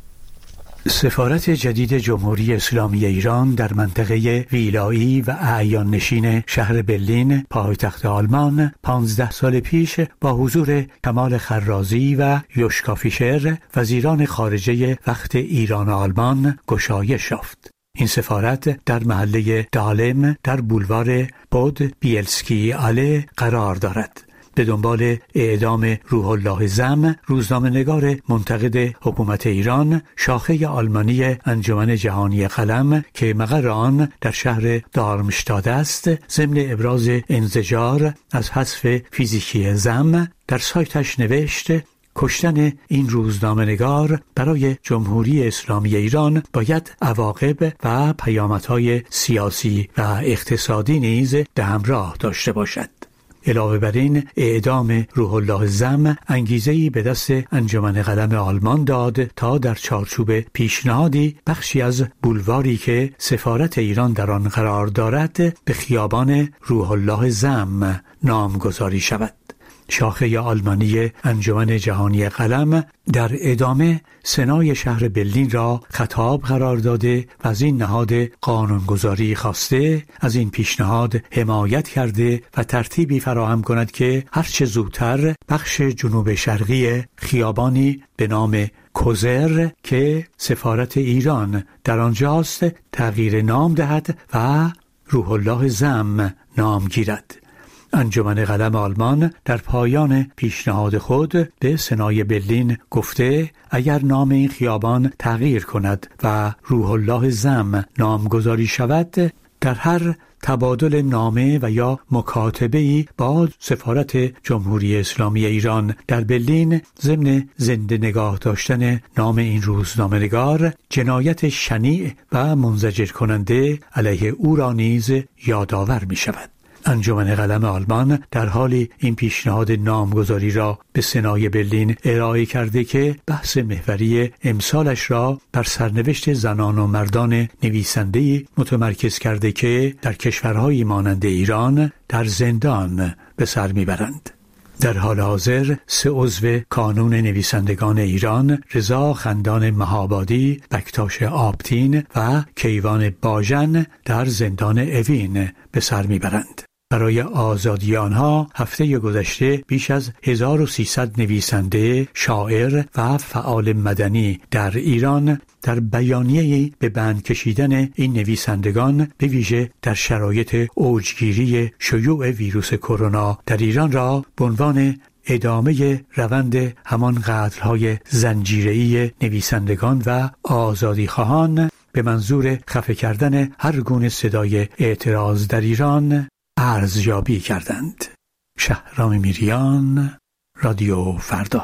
سفارت جدید جمهوری اسلامی ایران در منطقه ویلایی و اعیان نشین شهر برلین پایتخت آلمان پانزده سال پیش با حضور کمال خرازی و یوشکا فیشر وزیران خارجه وقت ایران و آلمان گشایش یافت. این سفارت در محله دالم در بولوار بود بیلسکی آله قرار دارد. به دنبال اعدام روح الله زم، روزنامه‌نگار منتقد حکومت ایران، شاخه آلمانی انجمن جهانی قلم که مقر آن در شهر دارمشتاد است، ضمن ابراز انزجار از حذف فیزیکی زم در سایتش نوشت: کشتن این روزنامه‌نگار برای جمهوری اسلامی ایران باید عواقب و پیامدهای سیاسی و اقتصادی نیز به همراه داشته باشد. علاوه بر این، اعدام روح الله زم انگیزه‌ای به دست انجمن قلم آلمان داد تا در چارچوب پیشنهادی بخشی از بولواری که سفارت ایران در آن قرار دارد به خیابان روح الله زم نامگذاری شود. شاخه آلمانی انجمن جهانی قلم در ادامه سنای شهر برلین را خطاب قرار داده و از این نهاد قانونگذاری خواسته از این پیشنهاد حمایت کرده و ترتیبی فراهم کند که هرچه زودتر بخش جنوب شرقی خیابانی به نام کوزر که سفارت ایران در آنجاست تغییر نام دهد و روح الله زم نام گیرد. انجمن قلم آلمان در پایان پیشنهاد خود به سنای برلین گفته اگر نام این خیابان تغییر کند و روح الله زم نامگذاری شود، در هر تبادل نامه و یا مکاتبه‌ای با سفارت جمهوری اسلامی ایران در برلین ضمن زنده نگاه داشتن نام این روزنامه‌نگار جنایت شنیع و منزجر کننده علیه او را نیز یادآور می شود. انجمن قلم آلمان در حالی این پیشنهاد نامگذاری را به سنای برلین ارائه کرده که بحث محوری امسالش را بر سرنوشت زنان و مردان نویسنده‌ای متمرکز کرده که در کشورهایی مانند ایران در زندان به سر میبرند. در حال حاضر سه عضو کانون نویسندگان ایران، رضا خندان مهابادی، بکتاش آبتین و کیوان باژن در زندان اوین به سر میبرند. برای آزادی آنها هفته گذشته بیش از هزار و سیصد نویسنده، شاعر و فعال مدنی در ایران در بیانیه‌ای به بند کشیدن این نویسندگان به ویژه در شرایط اوجگیری شیوع ویروس کرونا در ایران را به عنوان ادامه روند همان قتل‌های زنجیره‌ای نویسندگان و آزادیخواهان به منظور خفه کردن هر گونه صدای اعتراض در ایران ارزیابی کردند. شهرام میریان، رادیو فردا.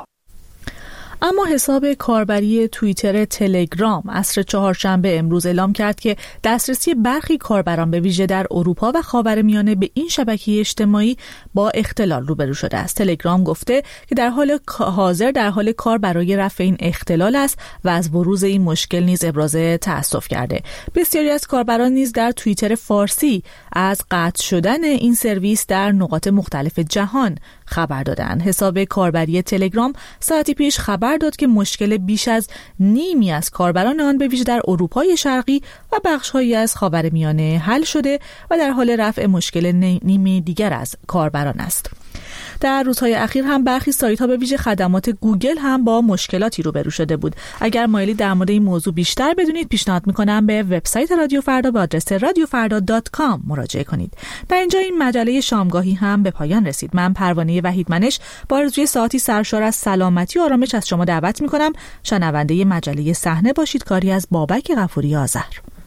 اما حساب کاربری توییتر تلگرام عصر چهارشنبه امروز اعلام کرد که دسترسی برخی کاربران به ویژه در اروپا و خاورمیانه به این شبکه اجتماعی با اختلال روبرو شده است. تلگرام گفته که در حال حاضر در حال کار برای رفع این اختلال است و از بروز این مشکل نیز ابراز تأسف کرده. بسیاری از کاربران نیز در توییتر فارسی از قطع شدن این سرویس در نقاط مختلف جهان خبر دادند. حساب کاربری تلگرام ساعتی پیش خبر داد که مشکل بیش از نیمی از کاربران آن به ویژه در اروپای شرقی و بخش‌هایی از خاورمیانه حل شده و در حال رفع مشکل نیمی دیگر از کاربران است. در روزهای اخیر هم برخی سایت‌ها به ویژه خدمات گوگل هم با مشکلاتی روبرو شده بود. اگر مایلید در مورد این موضوع بیشتر بدونید، پیشنهاد می‌کنم به وبسایت رادیو فردا با آدرس رادیو فردا دات کام مراجعه کنید. در اینجا این مجله شامگاهی هم به پایان رسید. من پروانه وحیدمنش با آرزوی ساعتی سرشار از سلامتی و آرامش از شما دعوت می‌کنم شنونده مجله صحنه باشید. کاری از بابک غفوری آذر.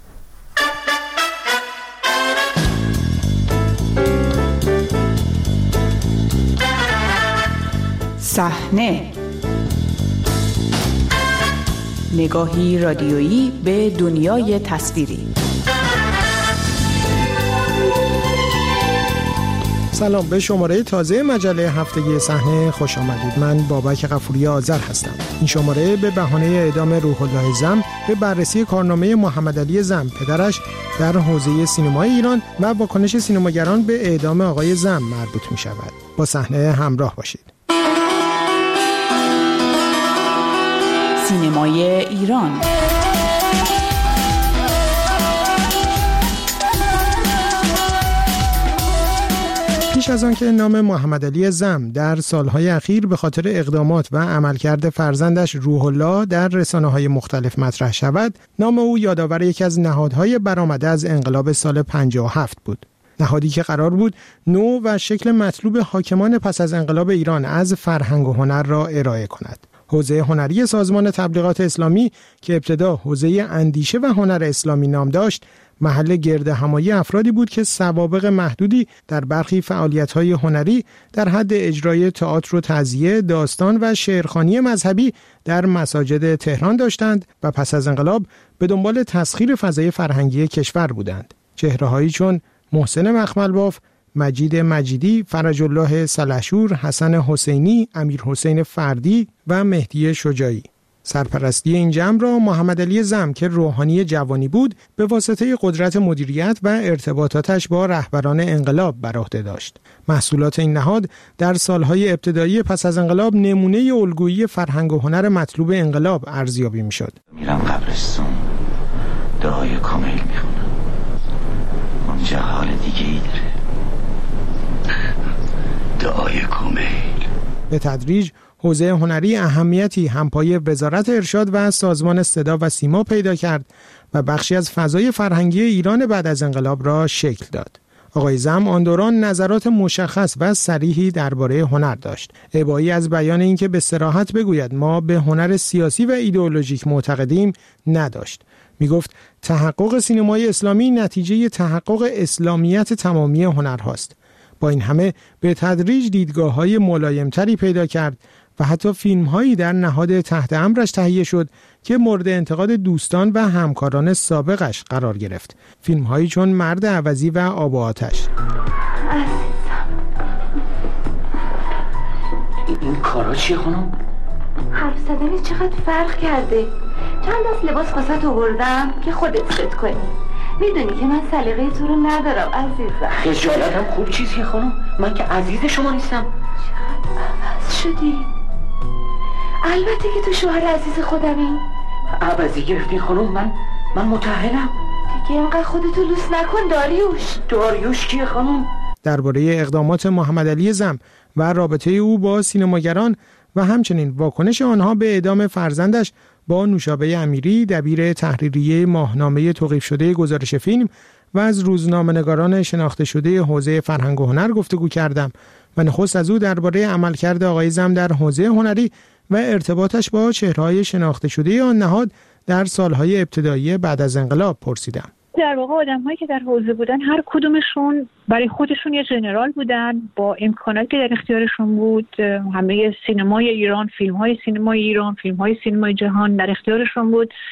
صحنه، نگاهی رادیویی به دنیای تصویری. سلام، به شماره تازه مجله هفتگی صحنه خوش آمدید. من بابک غفوری آذر هستم. این شماره به بهانه اعدام روح الله زم به بررسی کارنامه محمد علی زم پدرش در حوزه سینمای ایران و واکنش سینماگران به اعدام آقای زم مربوط می شود. با صحنه همراه باشید. سینمای ایران. پیش از آن که نام محمد علی زم در سالهای اخیر به خاطر اقدامات و عملکرد فرزندش روح الله در رسانه‌های مختلف مطرح شود، نام او یادآور یکی از نهادهای برآمده از انقلاب سال پنجاه و هفت بود. نهادی که قرار بود نوع و شکل مطلوب حاکمان پس از انقلاب ایران از فرهنگ و هنر را ارائه کند. حوزه هنری سازمان تبلیغات اسلامی که ابتدا حوزه اندیشه و هنر اسلامی نام داشت، محل گرد همایی افرادی بود که سوابق محدودی در برخی فعالیت‌های هنری در حد اجرای تئاتر و تعزیه، داستان و شعرخوانی مذهبی در مساجد تهران داشتند و پس از انقلاب به دنبال تسخیر فضای فرهنگی کشور بودند. چهره‌هایی چون محسن مخملباف، مجید مجیدی، فرج الله سلحشور، حسن حسینی، امیر حسین فردی و مهدی شجاعی. سرپرستی این جمع را محمد علی زم که روحانی جوانی بود به واسطه قدرت مدیریت و ارتباطاتش با رهبران انقلاب بر عهده داشت. محصولات این نهاد در سالهای ابتدایی پس از انقلاب نمونه الگویی فرهنگ و هنر مطلوب انقلاب ارزیابی میشد. میرم قبرستون، دعای کامل میخونم. اونجا حال دیگه ای داره. دعای کامل. به تدریج حوزه هنری اهمیتی همپای وزارت ارشاد و سازمان صدا و سیما پیدا کرد و بخشی از فضای فرهنگی ایران بعد از انقلاب را شکل داد. آقای زم آن دوران نظرات مشخص و صریحی درباره هنر داشت. ابایی از بیان اینکه به صراحت بگوید ما به هنر سیاسی و ایدئولوژیک معتقدیم نداشت. می گفت تحقق سینمای اسلامی نتیجه تحقق اسلامیت تمامی هنرهاست. با این همه به تدریج دیدگاه‌های ملایم‌تری پیدا کرد و حتی فیلم‌هایی در نهاد تحت امرش تهیه شد که مورد انتقاد دوستان و همکاران سابقش قرار گرفت. فیلم‌هایی چون مرد عوضی و آب و آتش. این کارا چیه خانم؟ حرف زدن چقدر فرق کرده. چند دست لباس واسه تو بردم که خودت ست کنی. میدونی که من سلیقه تو رو ندارم عزیزم. خجالتم خوب چیزیه خانم، من که عزیز شما نیستم. چقدر عوض شدی. البته که تو شوهر عزیز خودمی. عوضی گرفتین خانم، من من متأهلم. دیگه اینقدر خودتو لوس نکن داریوش. داریوش کیه خانم؟ درباره اقدامات محمد علی زم و رابطه او با سینماگران و همچنین واکنش آنها به اعدام فرزندش با نوشابه امیری دبیر تحریریه ماهنامه توقیف شده گزارش فیلم و از روزنامه‌نگاران شناخته شده حوزه فرهنگ و هنر گفتگو کردم و نخست از او درباره عملکرد آقای زم در حوزه هنری و ارتباطش با چهره‌های شناخته شده آن نهاد در سالهای ابتدایی بعد از انقلاب پرسیدم. در واقع آدم‌هایی که در حوزه بودن هر کدومشون برای خودشون یه ژنرال بودن با امکاناتی که در اختیارشون بود. همه سینمای ایران، فیلم‌های سینمای ایران، فیلم‌های سینمای جهان در اختیارشون بود.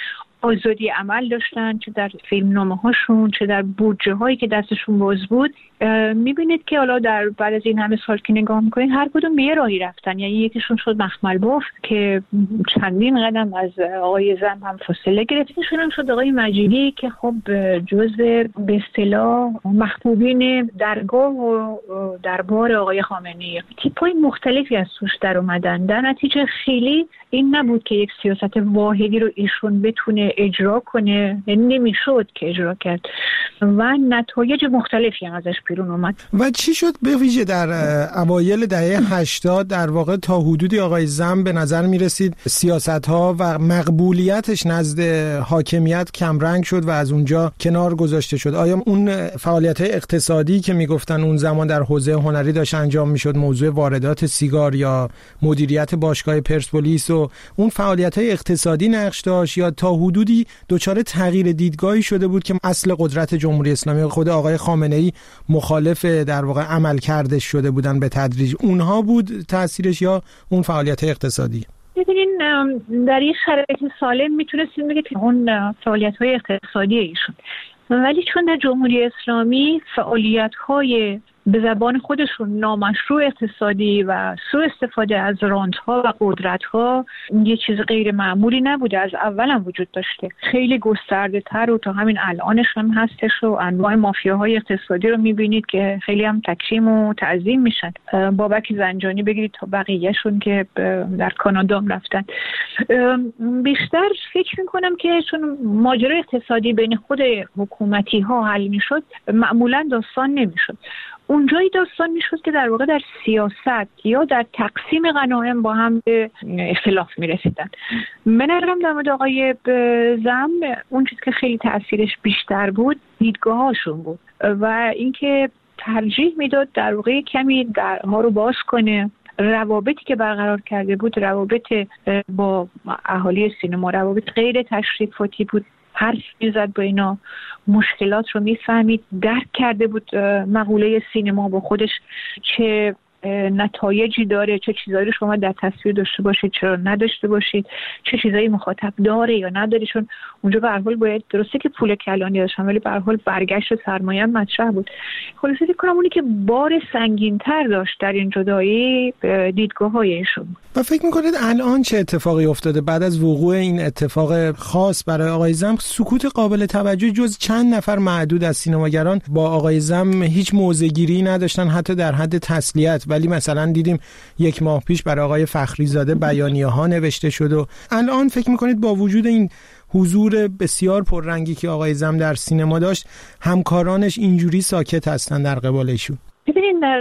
آزادی عمل داشتن، چه در فیلمنامه هاشون چه در بودجه هایی که دستشون باز بود. میبینید که حالا در بعد از این همه سال که نگاه میکنید هر کدوم به یه راهی رفتن. یعنی یکیشون شد مخمل باف که چندین قدم از آقای زم هم فاصله گرفت، یکیشون شد آقای مجیدی که خب جزء به اصطلاح محبوبین درگاه و دربار آقای خامنه‌ای، تیپ‌های مختلفی از توش در اومدن. در نتیجه خیلی این نبود که یک سیاست واحدی رو ایشون بتونه اجرا کنه، نمیشد که اجرا کرد و نتایج مختلفی هم ازش بیرون اومد. و چی شد به ویژه در اوایل دهه هشتاد در واقع تا حدودی آقای زم به نظر می رسید سیاست‌ها و مقبولیتش نزد حاکمیت کمرنگ شد و از اونجا کنار گذاشته شد؟ آیا اون فعالیت‌های اقتصادی که میگفتن اون زمان در حوزه هنری داشت انجام میشد، موضوع واردات سیگار یا مدیریت باشگاه پرسپولیس و اون فعالیت‌های اقتصادی نقش داشت، یا تا حدودی دچار تغییر دیدگاهی شده بود که اصل قدرت جمهوری اسلامی خود آقای خامنه‌ای مخالف در واقع عمل کرده شده بودن به تدریج؟ اونها بود تأثیرش یا اون فعالیت اقتصادی؟ ببینین در این شرایط سالم میتونستیم بگید که اون فعالیت‌های اقتصادی ایشون، ولی چون در جمهوری اسلامی فعالیت‌های به زبان خودشون نامشروع اقتصادی و سوء استفاده از رانت‌ها و قدرت‌ها یه چیز غیر معمولی نبوده، از اول هم وجود داشته، خیلی گسترده‌تر و تا همین الانش هم هستش و انواع مافیاهای اقتصادی رو می‌بینید که خیلی هم تکریم و تعظیم میشن. بابک زنجانی بگیرید تا بقیه‌شون که در کانادا هم رفتن. بیشتر فکر می‌کنم که چون ماجرای اقتصادی بین خود حکومتی‌ها حل می‌شد، معمولاً داستان نمی‌شد. اونجایی داستان میشد که در واقع در سیاست یا در تقسیم غنایم با هم به اختلاف میرسیدن. من نظرم در مورد آقای زم اون چیز که خیلی تأثیرش بیشتر بود دیدگاهاشون بود و اینکه ترجیح میداد در واقع کمی درها رو باز کنه. روابطی که برقرار کرده بود روابط با اهالی سینما، روابط غیر تشریفاتی بود، حرف میزد با اینا، مشکلات رو میفهمید، درک کرده بود مقوله سینما با خودش چه نتایجی داره، چه چیزایی رو شما در تصویر داشته باشید چرا نداشته باشید، چه چیزایی مخاطب داره یا نداره. چون اونجا به هر حال باید، درسته که پول کلانی داشتن ولی به هر حال برگشت سرمایه هم مطرح بود. خلاصه فکر کنم اونی که بار سنگین‌تر داشت در این جدایی دیدگاه‌های ایشون. و فکر می‌کنید الان چه اتفاقی افتاده بعد از وقوع این اتفاق خاص برای آقای زم؟ سکوت قابل توجه جز چند نفر معدود از سینماگران با آقای زم هیچ موضع‌گیری نداشتن، حتی در حد تسلیت. ولی مثلا دیدیم یک ماه پیش برای آقای فخریزاده بیانیه‌ها نوشته شد و الان فکر می‌کنید با وجود این حضور بسیار پررنگی که آقای زم در سینما داشت همکارانش اینجوری ساکت هستن در قبال ایشون؟ ببینید در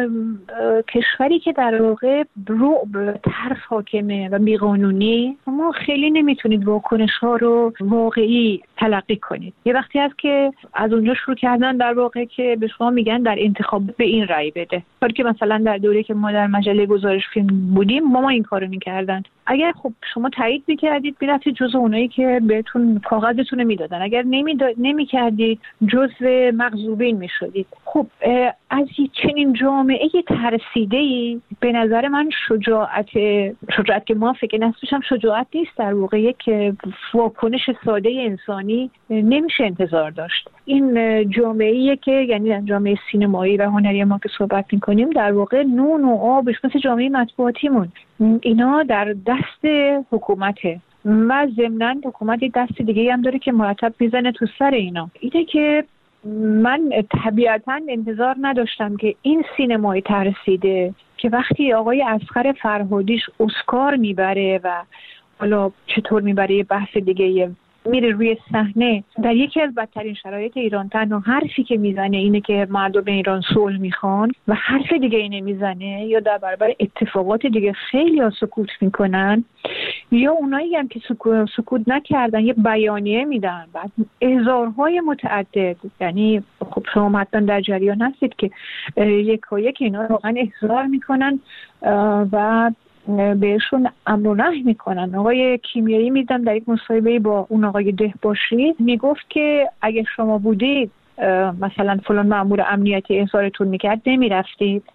کشوری که در واقع رعب ترس حاکمه و بیقانونی، ما خیلی نمیتونید واکنش ها رو واقعی تلقی کنید. یه وقتی هست که از اونجا شروع کردن در واقع که به شما میگن در انتخاب به این رأی بده، کاری که مثلا در دوره که ما در مجله گزارش فیلم بودیم ما ما این کارو میکردن. اگر خب شما تایید میکردید میرفتید جزو اونایی که بهتون کاغذتون رو میدادن، اگر نمیداد نمیکردید جزو مغضوبین میشدید. خب از چنین جامعه ترسیده‌ای به نظر من شجاعت شجاعت که ما فکر نسبشم شجاعت نیست، در واقع یک واکنش ساده انسانی نمیشه انتظار داشت. این جامعه‌ایه که یعنی جامعه سینمایی و هنری ما که صحبت می‌کنیم در واقع نون و آبش مثل جامعه مطبوعاتیمون، اینا در دست حکومته و ضمناً حکومت دست دیگه هم داره که مرتب میزنه تو سر اینا. اینه که من طبیعتاً انتظار نداشتم که این سینمای ترسیده که وقتی آقای اصغر فرهادیش اسکار میبره و حالا چطور میبره یه بحث دیگه، میره روی صحنه در یکی از بدترین شرایط ایران، تنها حرفی که میزنه اینه که مردم ایران صلح میخوان و حرف دیگه ای نمیزنه، یا در برابر اتفاقات دیگه خیلی ها سکوت میکنن، یا اونایی هم که سکوت, سکوت نکردن یه بیانیه میدن بعد اظهارهای متعدد. یعنی خب شما حتما در جریان هستید که یکا یک اینا واقعا اظهار میکنن و بهشون امر و نهی میکنن. آقای کیمیایی میدم در یک مصاحبه با اون آقای دهباشی میگفت که اگه شما بودید مثلا فلان مأمور امنیتی اظهارتون میکرد نمیرفتید،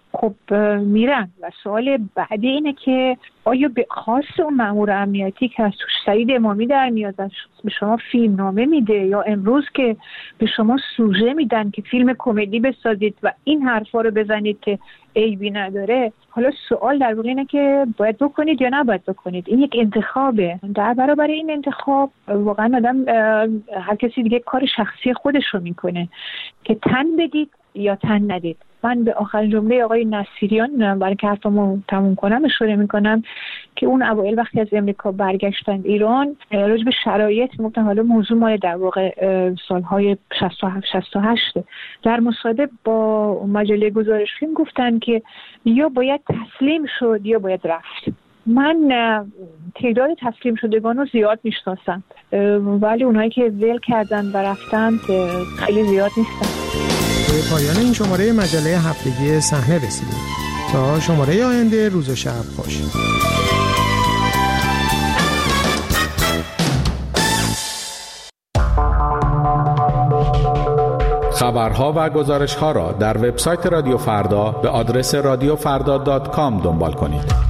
خب میرن. و سوال بعدی اینه که آیا به خاص اون مأمور امنیتی که از توش سعید امامی در میاد به شما فیلم نامه میده، یا امروز که به شما سوژه میدن که فیلم کمدی بسازید و این حرفا رو بزنید که عیبی نداره، حالا سوال در واقع اینه که باید بکنید یا نباید بکنید. این یک انتخابه. در برابر این انتخاب واقعا آدم هر کسی دیگه کار شخصی خودش رو میکنه که تن بدید یا تن ندید. من به آخرین جمله آقای نصیریان برای که حرفمو تموم کنم اشاره میکنم که اون اوایل وقتی از امریکا برگشتن ایران راجع به شرایط میگفتن، حالا موضوع مال در واقع سالهای شصت و هفت شصت و هشت، در مصاحبه با مجله گزارش فیلم گفتن که یا باید تسلیم شد یا باید رفت. من تعداد تسلیم شدگان رو زیاد میشناسم، ولی اونایی که ول کردن و رفتن خیلی زیاد نیستن. به پایان این شماره مجله هفتگی صحنه رسیدیم. تا شماره آینده، روز و شب خوش. خبرها و گزارش‌ها را در وبسایت رادیو فردا به آدرس رادیو فردا دات کام دنبال کنید.